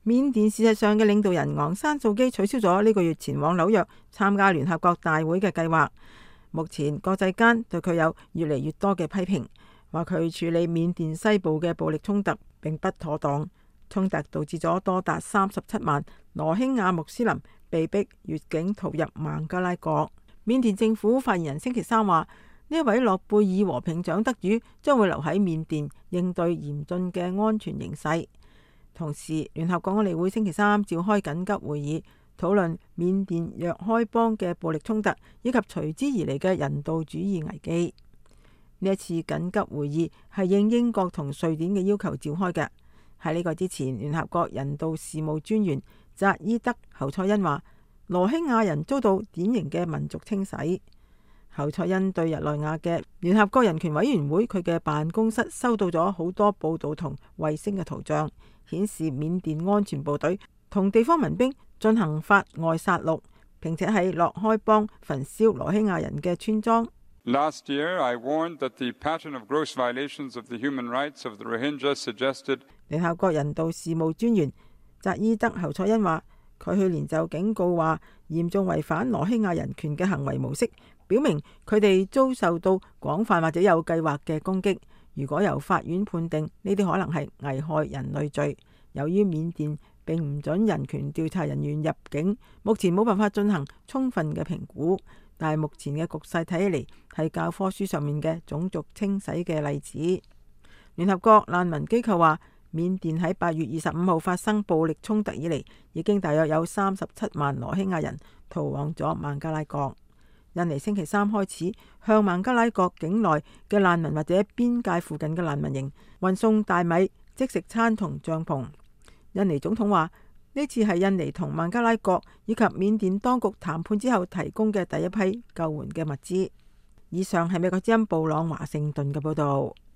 緬甸事實上嘅領導人昂山素基取消咗呢個月前往紐約參加聯合國大會嘅計劃。目前國際間對佢有越嚟越多嘅批評，話佢處理緬甸西部嘅暴力衝突並不妥當。衝突導致咗多達37萬羅興亞穆斯林被迫越境逃入孟加拉國。緬甸政府發言人星期三話，呢一位諾貝爾和平獎得主將會留喺緬甸應對嚴峻嘅安全形勢。同時，聯合國安理會星期三召開緊急會議，討論緬甸若開邦嘅暴力衝突以及隨之而嚟嘅人道主義危機。呢一次緊急會議係應英國同瑞典嘅要求召開嘅。喺呢個之前，聯合國人道事務專員扎伊德侯賽因話，羅興亞人遭到典型嘅民族清洗。侯賽因對日內瓦嘅聯合國人權委員會佢嘅辦公室收到咗好多報道同衛星嘅圖像，顯示緬甸安全部隊同地方民兵進行法外殺戮，並且喺洛開邦焚燒羅興亞人嘅村莊。 Last year, I warned that the pattern of gross violations of the human rights of the Rohingya suggested。 聯合國人道事務專員扎伊德侯賽因話，佢去年就警告話，嚴重違反羅興亞人權嘅行為模式，表明佢哋遭受到廣泛或者有計劃嘅攻擊。如果由法院判定，呢啲可能係危害人類罪。由於緬甸並唔准人權調查人員入境，目前冇辦法進行充分嘅評估。但係目前嘅局勢睇起嚟係教科書上面嘅種族清洗嘅例子。聯合國難民機構話，緬甸喺8月25號發生暴力衝突以嚟，已經大約有37萬羅興亞人逃往咗孟加拉國。印尼星期三開始向孟加拉國境內嘅難民或者邊界附近嘅難民營運送大米、即食餐同帳篷。印尼總統話，呢次係印尼同孟加拉國以及緬甸當局談判之後提供嘅第一批救援嘅物資。以上係美國之音布朗華盛頓嘅報道。